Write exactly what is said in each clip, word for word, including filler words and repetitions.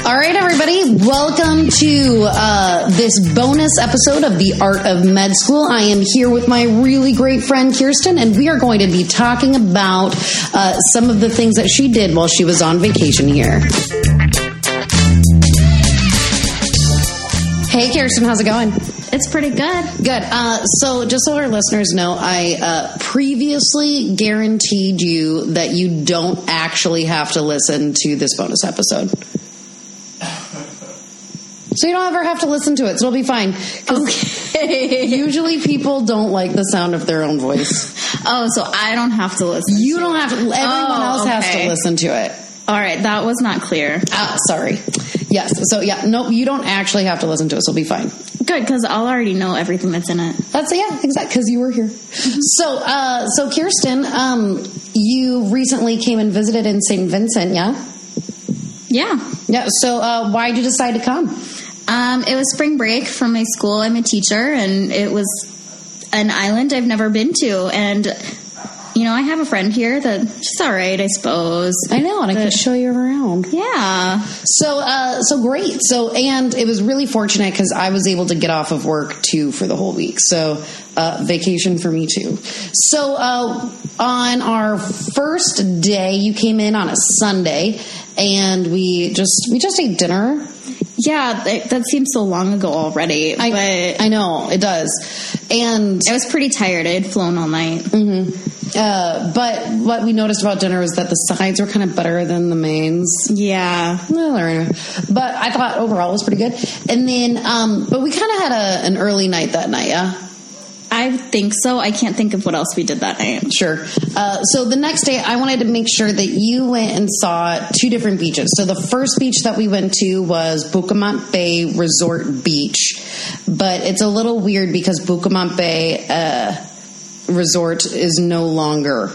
All right, everybody, welcome to uh, this bonus episode of The Art of Med School. I am here with my really great friend, Kirsten, and we are going to be talking about uh, some of the things that she did while she was on vacation here. Hey, Kirsten, how's it going? It's pretty good. Good. Uh, so just so our listeners know, I uh, previously guaranteed you that you don't actually have to listen to this bonus episode. So you don't ever have to listen to it, so it'll be fine. Okay. Usually people don't like the sound of their own voice. Oh, so I don't have to listen You to don't it. have to. Everyone Oh, else okay. has to listen to it. All right, that was not clear. Ah, sorry. Yes. So yeah, no, you don't actually have to listen to it, so it'll be fine. Good, because I'll already know everything that's in it. That's yeah, exactly, because you were here. So, uh, so Kirsten, um, you recently came and visited in Saint Vincent, yeah? Yeah. Yeah. So, uh, why did you decide to come? Um, it was spring break from my school. I'm a teacher, and it was an island I've never been to. And, you know, I have a friend here that she's all right, I suppose. I know, and I can show you around. Yeah. So, uh, so great. So, and it was really fortunate because I was able to get off of work too for the whole week. So, uh, vacation for me too. So, uh, on our first day, you came in on a Sunday, and we just we just ate dinner. Yeah, that, that seems so long ago already. I, but I know it does, and I was pretty tired. I had flown all night. Mm-hmm. Uh, but what we noticed about dinner was that the sides were kind of better than the mains. Yeah. Well, anyway. But I thought overall it was pretty good. And then, um, but we kind of had a, an early night that night, yeah? I think so. I can't think of what else we did that night. Sure. Uh, so the next day, I wanted to make sure that you went and saw two different beaches. So the first beach that we went to was Bucamont Bay Resort Beach. But it's a little weird because Bucamont Bay uh, Resort is no longer.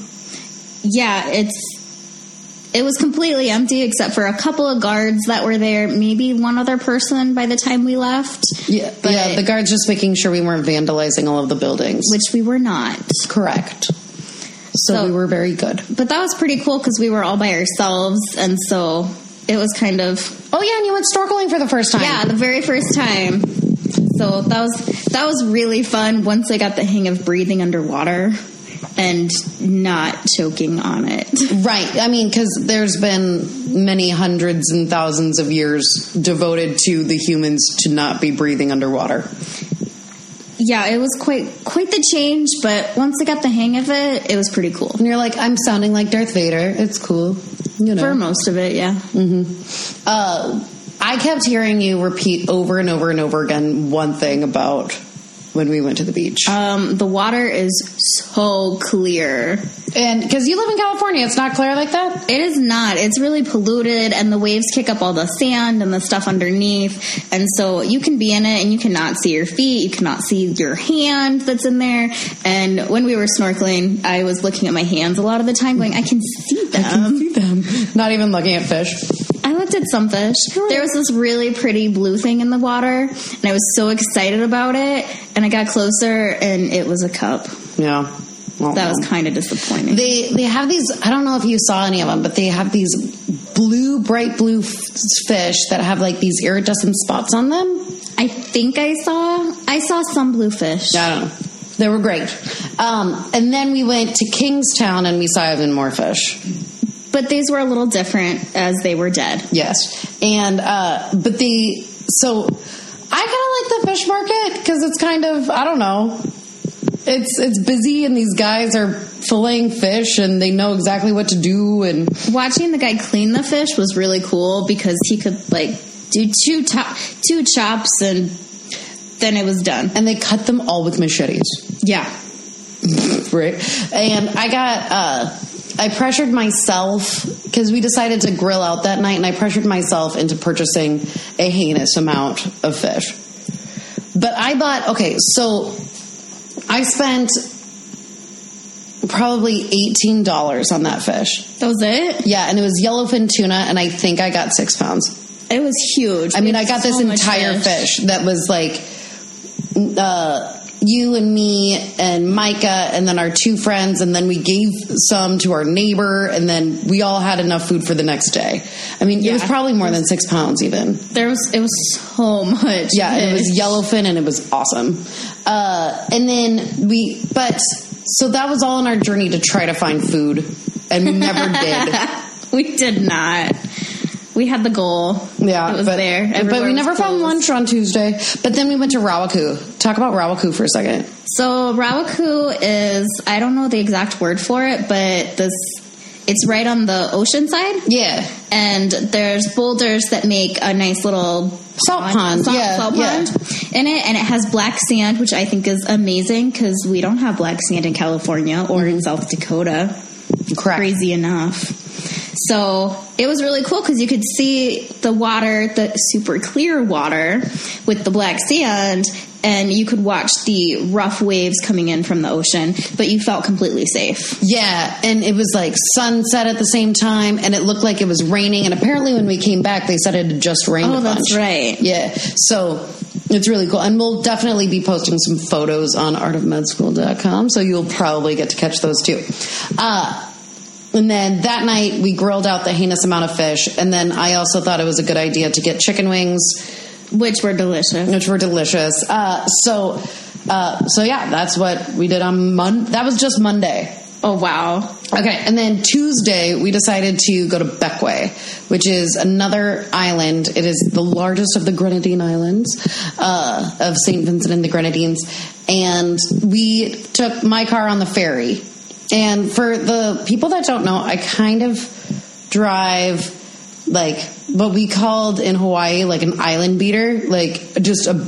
Yeah, it's it was completely empty except for a couple of guards that were there, maybe one other person by the time we left. Yeah, but, yeah, the guards just making sure we weren't vandalizing all of the buildings. Which we were not. Correct. So, so we were very good. But that was pretty cool because we were all by ourselves, and so it was kind of... Oh, yeah, and you went snorkeling for the first time. Yeah, the very first time. So that was that was really fun once I got the hang of breathing underwater and not choking on it. Right. I mean, because there's been many hundreds and thousands of years devoted to the humans to not be breathing underwater. Yeah, it was quite quite the change, but once I got the hang of it, it was pretty cool. And you're like, I'm sounding like Darth Vader. It's cool. You know. For most of it, yeah. Mm-hmm. Uh, I kept hearing you repeat over and over and over again one thing about when we went to the beach. Um, the water is so clear. And because you live in California, it's not clear like that? It is not. It's really polluted, and the waves kick up all the sand and the stuff underneath. And so you can be in it, and you cannot see your feet. You cannot see your hand that's in there. And when we were snorkeling, I was looking at my hands a lot of the time going, I can see them. I can see them. Not even looking at fish. I looked at some fish. There was this really pretty blue thing in the water, and I was so excited about it. And I got closer, and it was a cup. Yeah. Well, that was kind of disappointing. They they have these, I don't know if you saw any of them, but they have these blue, bright blue f- fish that have like these iridescent spots on them. I think I saw, I saw some blue fish. I don't know. They were great. Um, and then we went to Kingstown and we saw even more fish. But these were a little different as they were dead. Yes. And, uh, but the, so I kind of like the fish market because it's kind of, I don't know. It's it's busy and these guys are filleting fish and they know exactly what to do. And watching the guy clean the fish was really cool because he could like do two to- two chops and then it was done. And they cut them all with machetes. Yeah. Right. And I got uh, I pressured myself because we decided to grill out that night, and I pressured myself into purchasing a heinous amount of fish. But I bought okay, so. I spent probably eighteen dollars on that fish. That was it? Yeah, and it was yellowfin tuna, and I think I got six pounds. It was huge. I mean, I got so this entire fish. fish that was like, uh, you and me and Micah and then our two friends, and then we gave some to our neighbor, and then we all had enough food for the next day. I mean, yeah. It was probably more than six pounds even. There was, it was so much. Yeah, fish. It was yellowfin, and it was awesome. Uh, and then we, but, so that was all in our journey to try to find food, and we never did. We did not. We had the goal. Yeah. It was but, there. Everywhere but we never found lunch on Tuesday. But then we went to Rawaku. Talk about Rawaku for a second. So Rawaku is, I don't know the exact word for it, but this, it's right on the ocean side. Yeah. And there's boulders that make a nice little salt pond, pond. Salt, yeah, salt yeah. pond in it. And it has black sand, which I think is amazing because we don't have black sand in California or in South Dakota. Correct. Crazy enough. So it was really cool because you could see the water, the super clear water with the black sand, and you could watch the rough waves coming in from the ocean, but you felt completely safe. Yeah, and it was like sunset at the same time, and it looked like it was raining, and apparently when we came back, they said it had just rained oh, a bunch. That's right. Yeah, so it's really cool, and we'll definitely be posting some photos on art of med school dot com, so you'll probably get to catch those too. Uh And then that night we grilled out the heinous amount of fish. And then I also thought it was a good idea to get chicken wings, which were delicious. Which were delicious. Uh, so, uh, so yeah, that's what we did on Monday. That was just Monday. Oh, wow. Okay. And then Tuesday we decided to go to Bequia, which is another island. It is the largest of the Grenadine Islands, uh, of Saint Vincent and the Grenadines. And we took my car on the ferry. And for the people that don't know, I kind of drive like what we called in Hawaii like an island beater, like just a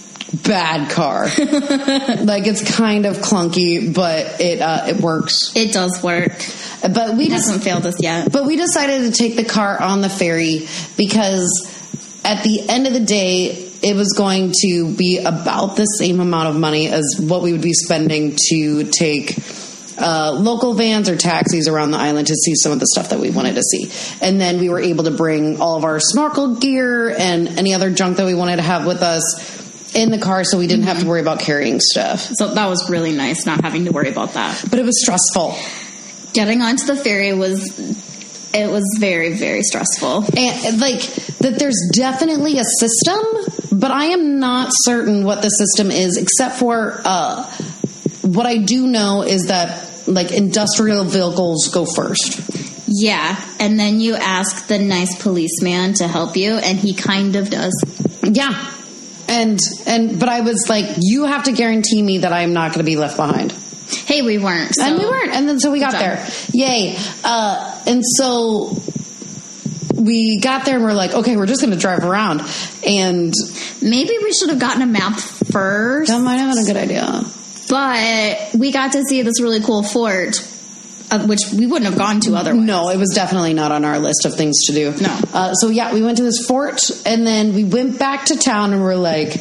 bad car. Like it's kind of clunky, but it uh, it works. It does work. But we it just, hasn't failed us yet. But we decided to take the car on the ferry because at the end of the day, it was going to be about the same amount of money as what we would be spending to take Uh, local vans or taxis around the island to see some of the stuff that we wanted to see. And then we were able to bring all of our snorkel gear and any other junk that we wanted to have with us in the car so we didn't mm-hmm. have to worry about carrying stuff. So that was really nice not having to worry about that. But it was stressful. Getting onto the ferry was, it was very, very stressful. And like that there's definitely a system, but I am not certain what the system is except for, uh, what I do know is that, like, industrial vehicles go first. Yeah, and then you ask the nice policeman to help you, and he kind of does. Yeah. And, and but I was like, you have to guarantee me that I'm not going to be left behind. Hey, we weren't. So. And we weren't. And then so we got there. Yay. Uh, and so we got there and we're like, okay, we're just going to drive around. And maybe we should have gotten a map first. That might have been a good idea. But we got to see this really cool fort, uh, which we wouldn't have gone to otherwise. No, it was definitely not on our list of things to do. No. Uh, so, yeah, we went to this fort, and then we went back to town, and we're like...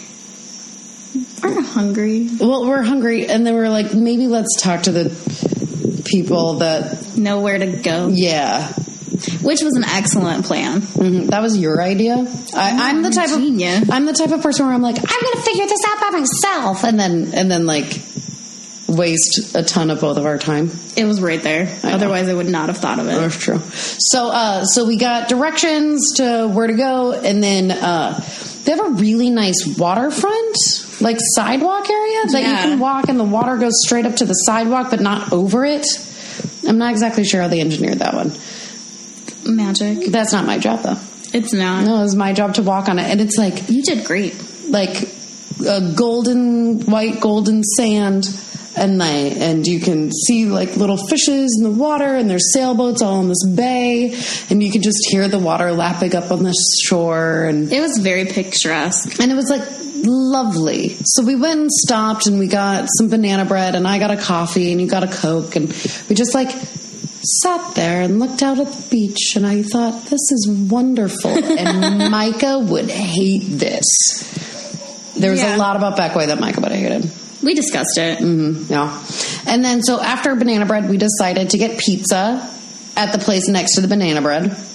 We're hungry. Well, we're hungry, and then we're like, maybe let's talk to the people that... know where to go. Yeah. Which was an excellent plan. Mm-hmm. That was your idea. I, I'm the type genius. of I'm the type of person where I'm like, I'm going to figure this out by myself, and then and then like waste a ton of both of our time. It was right there. I Otherwise, know. I would not have thought of it. That's true. So, uh, so we got directions to where to go, and then uh, they have a really nice waterfront, like sidewalk area that yeah. you can walk, and the water goes straight up to the sidewalk, but not over it. I'm not exactly sure how they engineered that one. Magic. That's not my job, though. It's not. No, it was my job to walk on it. And it's like... You did great. Like a golden, white golden sand. And, like, and you can see, like, little fishes in the water. And there's sailboats all in this bay. And you can just hear the water lapping up on the shore. And it was very picturesque. And it was, like, lovely. So we went and stopped. And we got some banana bread. And I got a coffee. And you got a Coke. And we just, like... sat there and looked out at the beach, and I thought, this is wonderful. And Micah would hate this. There was yeah. a lot about Bequia that Micah would have hated. We discussed it. Mm-hmm, yeah. And then, so after banana bread, we decided to get pizza at the place next to the banana bread.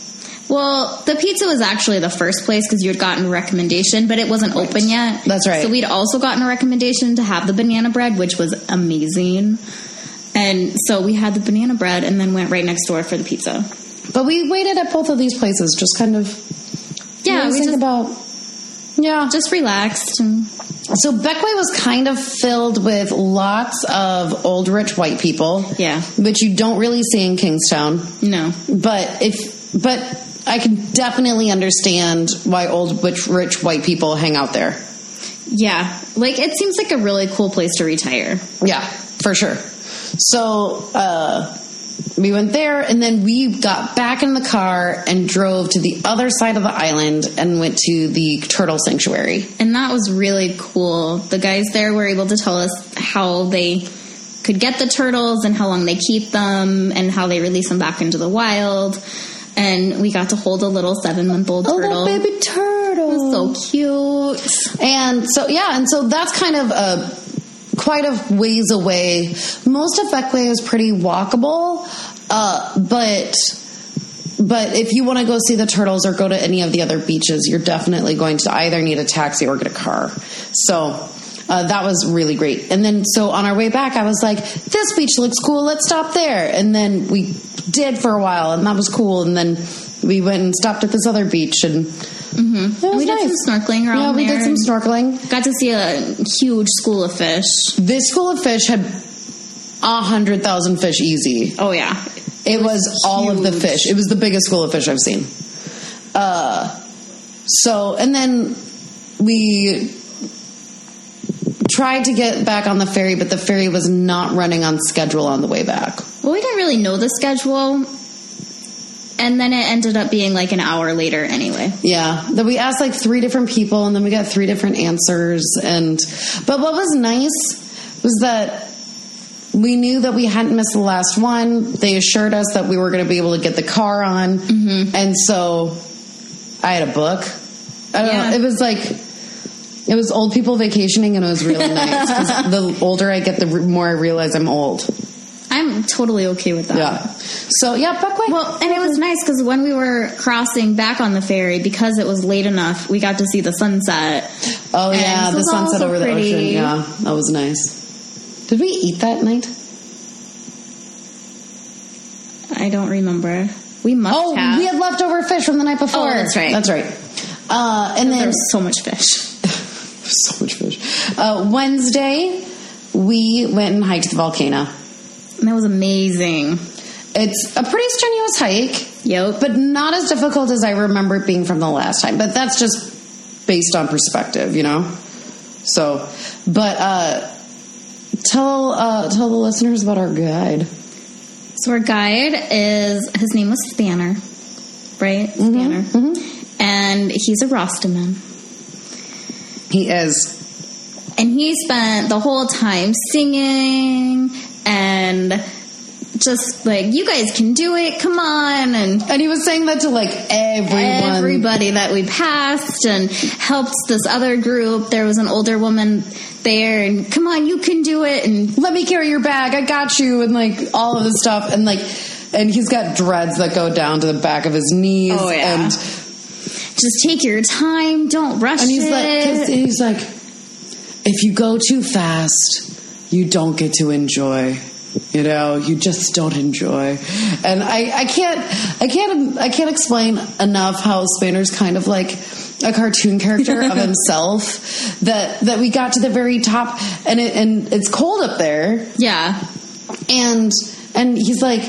Well, the pizza was actually the first place because you had gotten a recommendation, but it wasn't right. open yet. That's right. So we'd also gotten a recommendation to have the banana bread, which was amazing. And so we had the banana bread and then went right next door for the pizza. But we waited at both of these places, just kind of yeah, we think just, about yeah, just relaxed. And so Beckway was kind of filled with lots of old rich white people. Yeah, which you don't really see in Kingstown. No, but if but I can definitely understand why old rich rich white people hang out there. Yeah, like it seems like a really cool place to retire. Yeah, for sure. So uh, we went there, and then we got back in the car and drove to the other side of the island and went to the turtle sanctuary. And that was really cool. The guys there were able to tell us how they could get the turtles and how long they keep them and how they release them back into the wild. And we got to hold a little seven-month-old oh, turtle. Oh, baby turtle. It was so cute. And so, yeah, and so that's kind of a... quite a ways away. Most of Beckway is pretty walkable, uh, but but if you want to go see the turtles or go to any of the other beaches, you're definitely going to either need a taxi or get a car. So uh, that was really great. And then so on our way back, I was like, this beach looks cool, let's stop there. And then we did for a while, and that was cool. And then we went and stopped at this other beach, and Mm-hmm. It was we nice. did some snorkeling around Yeah, we there. did some snorkeling. Got to see a huge school of fish. This school of fish had a hundred thousand fish easy. Oh yeah, it, it was, was all of the fish. It was the biggest school of fish I've seen. Uh, so and then we tried to get back on the ferry, but the ferry was not running on schedule on the way back. Well, we didn't really know the schedule. And then it ended up being like an hour later anyway. Yeah. Then we asked like three different people, and then we got three different answers. And but what was nice was that we knew that we hadn't missed the last one. They assured us that we were going to be able to get the car on. Mm-hmm. And so I had a book. I don't yeah. know. It was like, it was old people vacationing, and it was really nice. 'Cause the older I get, the more I realize I'm old. I'm totally okay with that. Yeah. So, yeah, Beckway. Well, and it was nice because when we were crossing back on the ferry, because it was late enough, we got to see the sunset. Oh, yeah, the sunset over pretty. the ocean. Yeah, that was nice. Did we eat that night? I don't remember. We must oh, have. Oh, we had leftover fish from the night before. Oh, that's right. That's right. Uh, and then there was so much fish. so much fish. Uh, Wednesday, we went and hiked the volcano. And that was amazing. It's a pretty strenuous hike. Yep. But not as difficult as I remember it being from the last time. But that's just based on perspective, you know? So, but uh, tell uh, tell the listeners about our guide. So our guide is, his name was Spanner, right? Mm-hmm, Spanner. Mm-hmm. And he's a Rastaman. He is. And he spent the whole time singing and just like, you guys can do it, come on. And and he was saying that to like everyone. Everybody that we passed, and helped this other group. There was an older woman there, and come on, you can do it. And let me carry your bag, I got you. And like all of this stuff. And like, and he's got dreads that go down to the back of his knees. Oh, yeah. And just take your time, don't rush and he's it. like, 'cause he's like, if you go too fast, you don't get to enjoy. You know, you just don't enjoy. And I, I can't, I can't, I can't explain enough how Spanner's kind of like a cartoon character of himself. That that we got to the very top, and it, and it's cold up there. Yeah, and and he's like.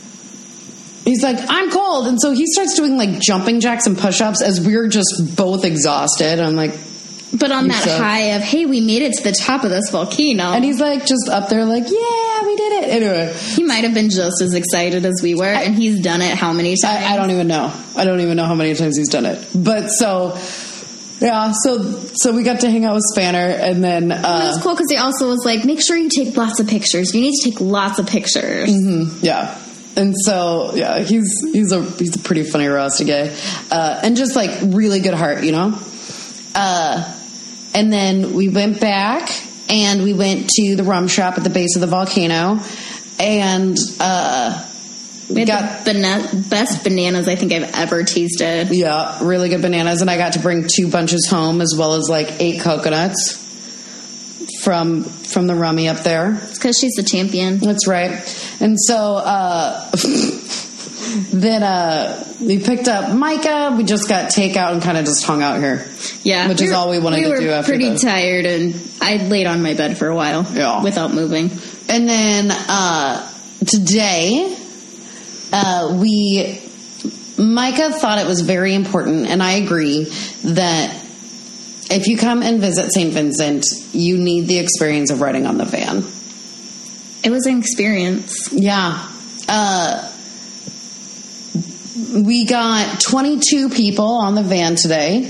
He's like, I'm cold. And so he starts doing like jumping jacks and push-ups as we're just both exhausted. I'm like, but on that suck. high of, hey, we made it to the top of this volcano. And he's like just up there like, yeah, we did it. Anyway. He might have been just as excited as we were. I, and he's done it how many times? I, I don't even know. I don't even know how many times he's done it. But so, yeah, so so we got to hang out with Spanner. And then... Uh, it was cool because he also was like, make sure you take lots of pictures. You need to take lots of pictures. Mm-hmm, yeah. And so, yeah, he's he's a he's a pretty funny Rasta guy, uh, and just like really good heart, you know. Uh, and then we went back and we went to the rum shop at the base of the volcano, and uh, We had got the bana- best bananas I think I've ever tasted. Yeah, really good bananas. And I got to bring two bunches home as well as like eight coconuts from from the rummy up there. It's because she's the champion. That's right. And so uh, then uh, we picked up Micah. We just got takeout and kind of just hung out here. Yeah. Which is all we wanted we to do after We were pretty this. tired, and I laid on my bed for a while Yeah. without moving. And then uh, today, uh, we, Micah thought it was very important, and I agree, that if you come and visit Saint Vincent, you need the experience of riding on the van. It was an experience. Yeah. Uh, we got twenty-two people on the van today.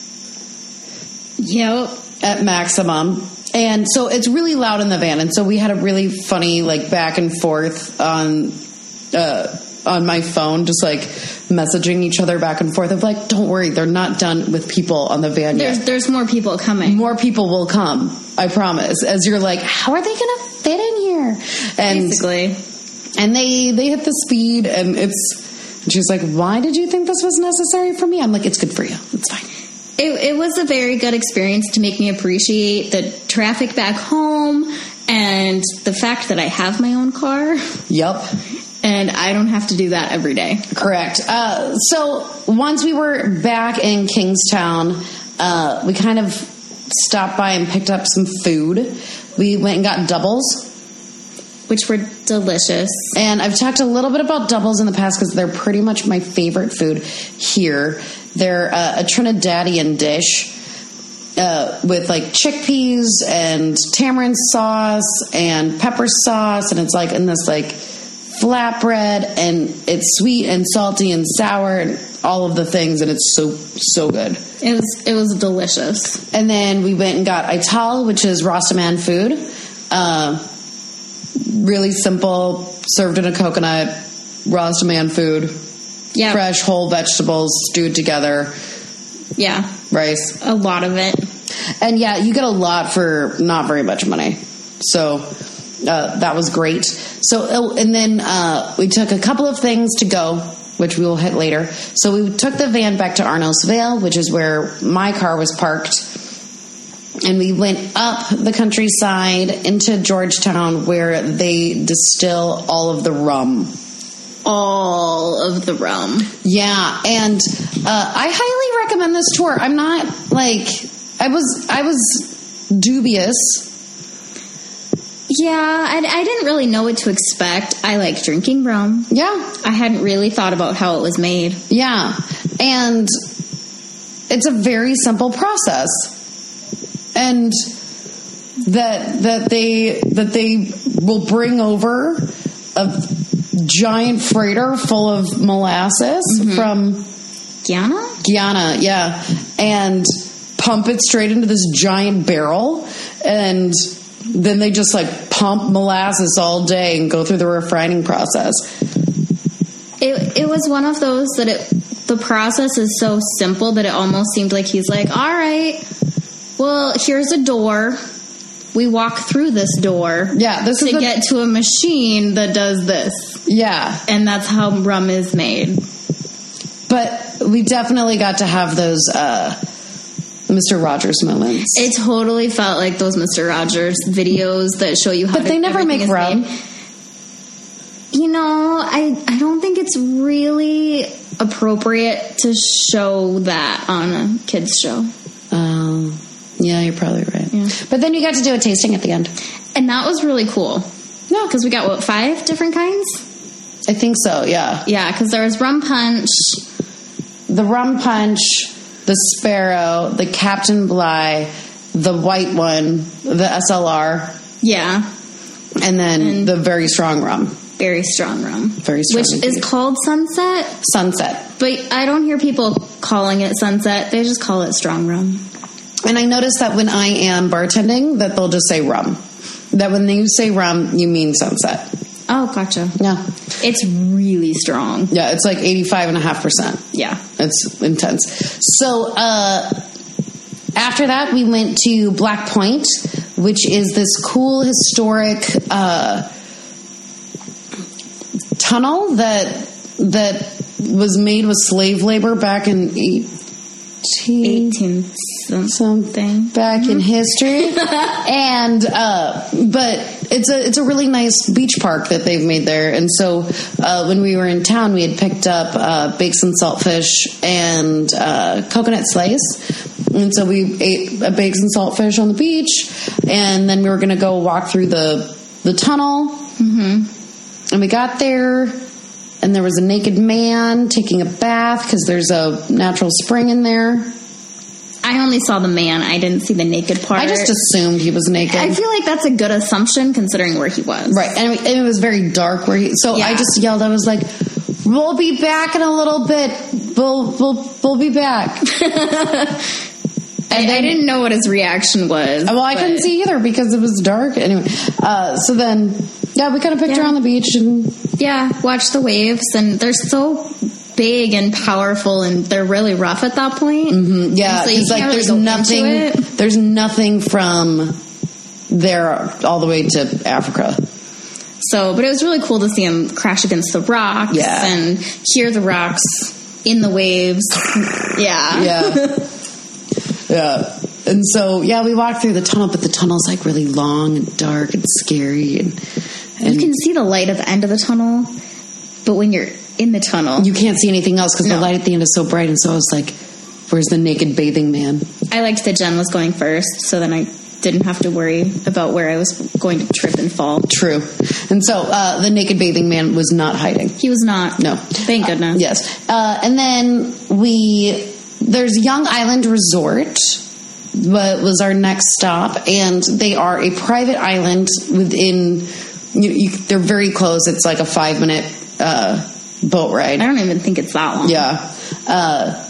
Yep. At maximum. And so it's really loud in the van. And so we had a really funny, like, back and forth on uh, on my phone, just like messaging each other back and forth of like, don't worry, they're not done with people on the van There's yet. there's more people coming. More people will come, I promise. As you're like, how are they going to fit in here? And Basically. and they they hit the speed, and it's. She's like, why did you think this was necessary for me? I'm like, it's good for you. It's fine. It, it was a very good experience to make me appreciate the traffic back home and the fact that I have my own car. Yep. And I don't have to do that every day. Correct. Uh, so once we were back in Kingstown, uh, we kind of stopped by and picked up some food. We went and got doubles. Which were delicious. And I've talked a little bit about doubles in the past because they're pretty much my favorite food here. They're uh, a Trinidadian dish uh, with like chickpeas and tamarind sauce and pepper sauce. And it's like in this like flatbread, and it's sweet and salty and sour and all of the things. And it's so, so good. It was, it was delicious. And then we went and got Ital, which is Rastaman food. Uh, really simple, served in a coconut, Rastaman food. Yeah. Fresh, whole vegetables stewed together. Yeah. Rice. A lot of it. And yeah, you get a lot for not very much money. So uh, that was great. So, oh, and then uh, we took a couple of things to go, which we will hit later. So we took the van back to Arnos Vale, which is where my car was parked. And we went up the countryside into Georgetown, where they distill all of the rum. All of the rum. Yeah, and uh, I highly recommend this tour. I'm not like I was. I was dubious. Yeah, I, I didn't really know what to expect. I like drinking rum. Yeah, I hadn't really thought about how it was made. yeah, and it's a very simple process. And that that they that they will bring over a giant freighter full of molasses mm-hmm. from Guyana? Guyana, yeah, and pump it straight into this giant barrel, and then they just like pump molasses all day and go through the refining process. It it was one of those that it the process is so simple that it almost seemed like he's like, all right. Well, here's a door. We walk through this door. Yeah, this to is the- get to a machine that does this. Yeah, and that's how rum is made. But we definitely got to have those uh, Mister Rogers moments. It totally felt like those Mister Rogers videos that show you how. But to, they never make rum. Made. You know, I I don't think it's really appropriate to show that on a kids show. Um. Yeah, you're probably right. Yeah. But then you got to do a tasting at the end. And that was really cool. Yeah. Because we got, what, five different kinds? I think so, yeah. Yeah, because there was rum punch. The rum punch, the Sparrow, the Captain Bligh, the white one, the S L R. Yeah. And then and the very strong rum. Very strong rum. Very strong. Which is called Sunset. Sunset. But I don't hear people calling it Sunset. They just call it strong rum. And I noticed that when I am bartending, that they'll just say rum. That when you say rum, you mean Sunset. Oh, gotcha. Yeah. It's really strong. Yeah, it's like eighty-five point five percent. Yeah. It's intense. So, uh, after that, we went to Black Point, which is this cool, historic, uh, tunnel that that was made with slave labor back in eighteen, eighteen something, something back mm-hmm. in history. and uh, but it's a it's a really nice beach park that they've made there. And so uh, when we were in town, we had picked up uh, baked and saltfish and uh, coconut slice. And so we ate a baked and saltfish on the beach, and then we were going to go walk through the the tunnel. Mm-hmm. And we got there, and there was a naked man taking a bath because there's a natural spring in there. I only saw the man. I didn't see the naked part. I just assumed he was naked. I feel like that's a good assumption considering where he was. Right. And it, and it was very dark where he... So yeah. I just yelled. I was like, we'll be back in a little bit. We'll, we'll, we'll be back. And I, I didn't know what his reaction was. Well, I couldn't see either because it was dark. Anyway, uh, so then, yeah, we kind of picked yeah. her on the beach. And yeah, watch the waves. And they're so big and powerful, and they're really rough at that point. Mm-hmm. Yeah, because so like really there's nothing, there's nothing from there all the way to Africa. So, but it was really cool to see him crash against the rocks yeah. and hear the rocks in the waves. Yeah. Yeah. Yeah. And so, yeah, we walked through the tunnel, but the tunnel's like really long and dark and scary. And, and you can see the light at the end of the tunnel, but when you're in the tunnel, you can't see anything else because no. the light at the end is so bright. And so I was like, where's the naked bathing man? I liked that Jen was going first, so then I didn't have to worry about where I was going to trip and fall. True. And so uh, the naked bathing man was not hiding. He was not. No. Thank goodness. Uh, yes. Uh, and then we... There's Young Island Resort, what was our next stop, and they are a private island within, you, you, they're very close. It's like a five minute uh, boat ride. I don't even think it's that long. Yeah. Uh,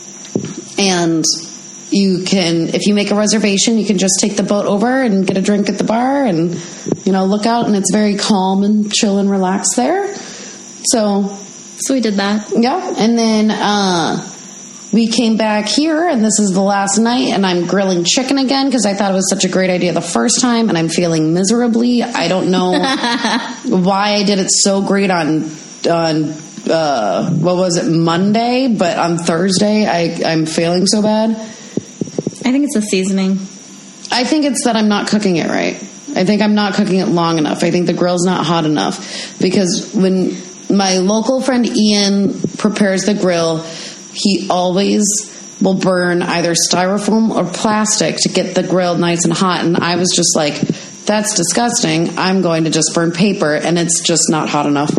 and you can, if you make a reservation, you can just take the boat over and get a drink at the bar and, you know, look out, and it's very calm and chill and relaxed there. So, so we did that. Yeah. And then, uh, we came back here, and this is the last night, and I'm grilling chicken again because I thought it was such a great idea the first time, and I'm failing miserably. I don't know why I did it so great on on uh, what was it, Monday, but on Thursday I, I'm failing so bad. I think it's the seasoning. I think it's that I'm not cooking it right. I think I'm not cooking it long enough. I think the grill's not hot enough because when my local friend Ian prepares the grill, he always will burn either styrofoam or plastic to get the grill nice and hot. And I was just like, that's disgusting. I'm going to just burn paper, and it's just not hot enough.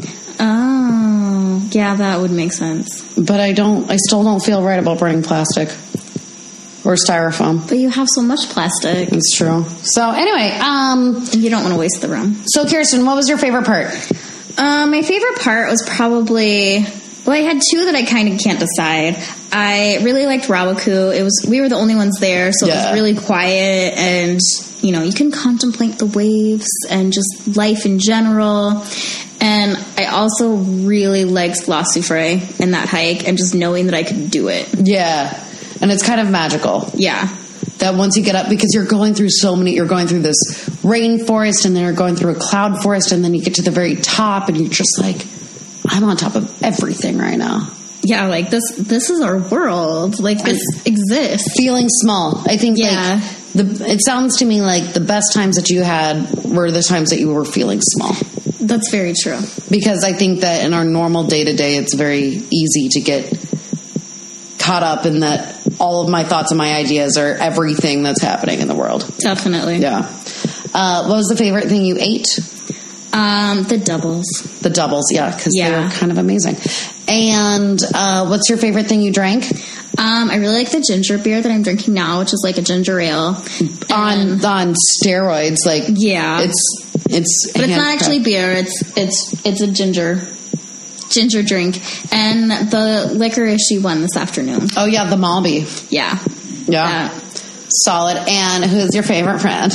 Oh, yeah, that would make sense. But I don't, I still don't feel right about burning plastic or styrofoam. But you have so much plastic. It's true. So anyway, um, and you don't want to waste the room. So Kirsten, what was your favorite part? Um, my favorite part was probably... Well, I had two that I kind of can't decide. I really liked Rawaku. It was we were the only ones there, so yeah. It was really quiet, and you know you can contemplate the waves and just life in general. And I also really liked La Soufrière and that hike, and just knowing that I could do it. Yeah, and it's kind of magical. Yeah. That once you get up, because you're going through so many, you're going through this rainforest, and then you're going through a cloud forest, and then you get to the very top, and you're just like, I'm on top of everything right now. Yeah, like this this is our world. Like this I, exists. Feeling small. I think yeah. like the it sounds to me like the best times that you had were the times that you were feeling small. That's very true. Because I think that in our normal day-to-day it's very easy to get caught up in that all of my thoughts and my ideas are everything that's happening in the world. Definitely. Yeah. Uh, what was the favorite thing you ate? Um, the doubles. The doubles, yeah, because yeah. they're kind of amazing. And uh, what's your favorite thing you drank? Um, I really like the ginger beer that I'm drinking now, which is like a ginger ale. On and, on steroids, like yeah, it's it's. But it's not actually beer. It's it's it's a ginger ginger drink, and the licorice she won this afternoon. Oh yeah, the Malby. Yeah, yeah, uh, solid. And who's your favorite friend?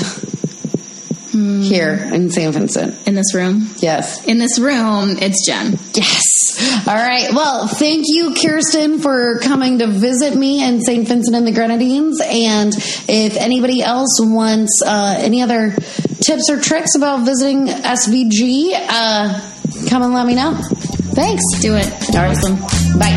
Here in Saint Vincent. In this room? Yes. In this room, it's Jen. Yes. All right. Well, thank you, Kirsten, for coming to visit me in Saint Vincent and the Grenadines. And if anybody else wants uh, any other tips or tricks about visiting S V G, uh, come and let me know. Thanks. Do it. It's All right. awesome. Bye.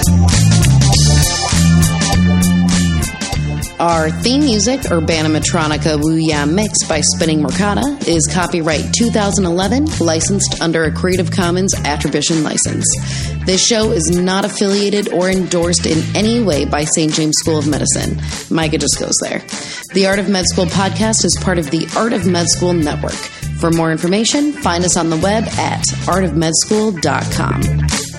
Our theme music, Urbanimatronica Woo Ya Mix by Spinning Mercata, is copyright two thousand eleven, licensed under a Creative Commons Attribution license. This show is not affiliated or endorsed in any way by Saint James School of Medicine. Micah just goes there. The Art of Med School podcast is part of the Art of Med School network. For more information, find us on the web at art of med school dot com.